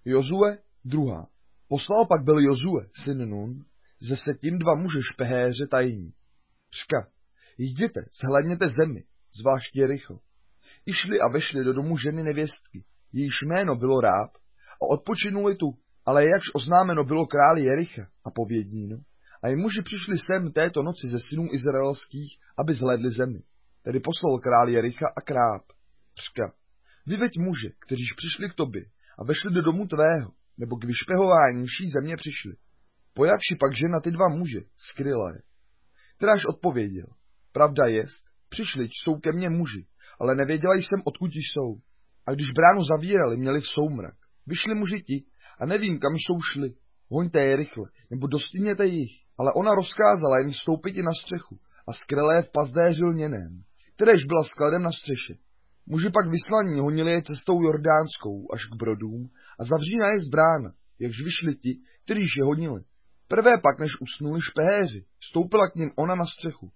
Jozue, 2. Poslal pak byl Jozue, syn Nun, ze Setim 2 muže špehéře tajní. Řka, jděte, zhlédněte zemi, zvlášť Jericho. I šli a vešli do domu ženy nevěstky, jejíž jméno bylo Ráb, a odpočinuli tu, ale jakž oznámeno bylo králi Jericha a povědnínu, a i muži přišli sem této noci ze synů izraelských, aby zhlédli zemi. Tedy poslal král Jericha a Kráb. Řka, vyveď muže, kteříž přišli k tobě a vešli do domu tvého, nebo k vyšpehování vší země přišli. Pojakši pak žena ty 2 muže, skryla je. Kteráž odpověděl, pravda jest, přišli jsou ke mně muži, ale nevěděla jsem, odkud jsou. A když bránu zavírali, měli v soumrak. Vyšli muži ti a nevím, kam jsou šli. Hoňte je rychle, nebo dostihněte jich. Ale ona rozkázala jim vstoupit i na střechu a skryla je v pazdéři lněném, kteréž byla skladem na střeše. Muži pak vyslaní honili je cestou jordánskou až k brodům a zavřína je z brána, jakž vyšli ti, kteříž je honili. Prvé pak, než usnuli špehéři, vstoupila k nim ona na střechu.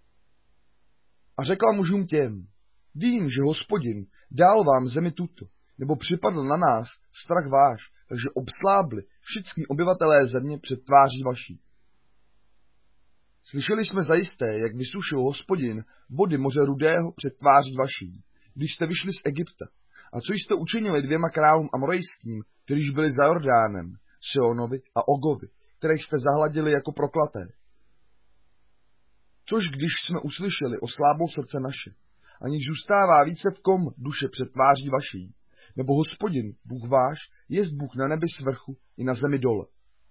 A řekla mužům těm, vím, že Hospodin dal vám zemi tuto, nebo připadl na nás strach váš, takže obslábli všichni obyvatelé země před tváří vaší. Slyšeli jsme zajisté, jak vysušil Hospodin vody moře Rudého před tváří vaší, když jste vyšli z Egypta, a co jste učinili 2 králům amorejským, kteříž byli za Jordánem, Seonovi a Ogovi, které jste zahladili jako proklaté. Což když jsme uslyšeli, osláblo srdce naše, aniž zůstává více v kom duše před tváří vaší, nebo Hospodin, Bůh váš, jest Bůh na nebi svrchu i na zemi dole.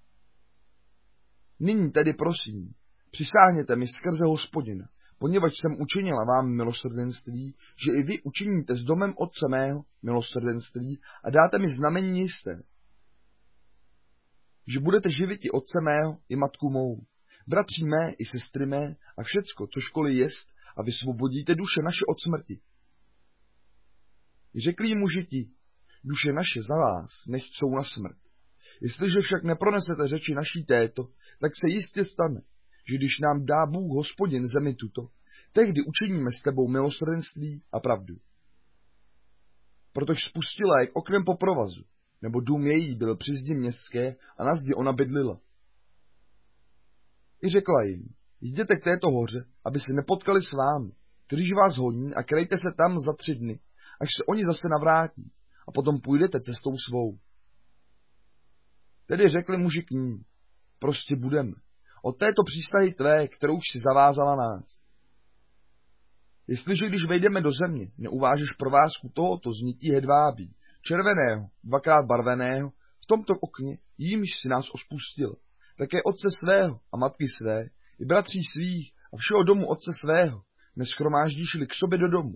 Nyní tedy prosím, přisáhněte mi skrze Hospodina, poněvadž jsem učinila vám milosrdenství, že i vy učiníte s domem otce mého milosrdenství a dáte mi znamení jisté, že budete živit i otce mého i matku mou, bratří mé i sestry mé a všecko, cožkoliv jest, a vysvobodíte duše naše od smrti. Řekli muži ti, duše naše za vás nechcou na smrt. Jestliže však nepronesete řeči naší této, tak se jistě stane, že když nám dá Bůh Hospodin zemi tuto, tehdy učiníme s tebou milosrdenství a pravdu. Protož spustila jak oknem po provazu, nebo dům její byl při zdi městské a na zdi ona bydlila. I řekla jim, jděte k této hoře, aby se nepotkali s vámi, kteříž vás honí a krejte se tam za 3 dny, až se oni zase navrátí, a potom půjdete cestou svou. Tedy řekli muži k ní, prostě budeme, od této přístahy tvé, kterou si zavázala nás. Jestliže když vejdeme do země, neuvážeš provázku tohoto z nití hedvábí, červeného, 2krát barveného, v tomto okně, jímž si nás ospustil, také otce svého a matky své, i bratří svých a všeho domu otce svého, neschromáždíš-li k sobě do domu.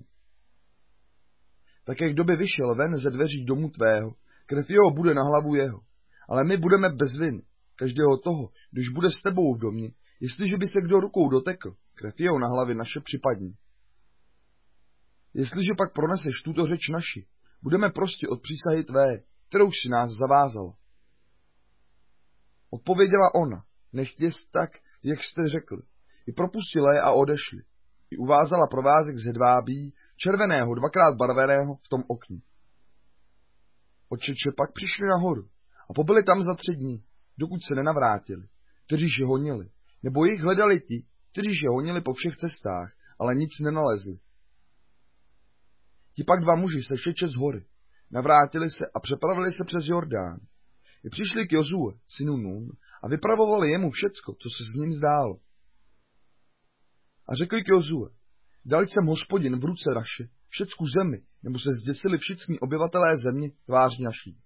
Také kdo by vyšel ven ze dveří domu tvého, krev jeho bude na hlavu jeho, ale my budeme bez viny, každého toho, když bude s tebou v domě, jestliže by se kdo rukou dotekl, krev jeho na hlavě naše připadní. Jestliže pak proneseš tuto řeč naši, budeme prostě od přísahy tvé, kterou si nás zavázala. Odpověděla ona, nechť jest tak, jak jste řekli. I propustila je a odešli. I uvázala provázek z hedvábí, červeného, 2krát barveného v tom okně. Otčeče pak přišli nahoru a pobyli tam za 3 dní, dokud se nenavrátili, kteříž je honili, nebo jich hledali ti, kteříž je honili po všech cestách, ale nic nenalezli. Ti pak 2 muži se šeče z hory, navrátili se a přepravili se přes Jordán. I přišli k Jozue, synu Nun, a vypravovali jemu všecko, co se s ním zdálo. A řekli k Jozue, dal jsem Hospodin v ruce naše všecku zemi, nebo se zděsili všichni obyvatelé země tváří naší.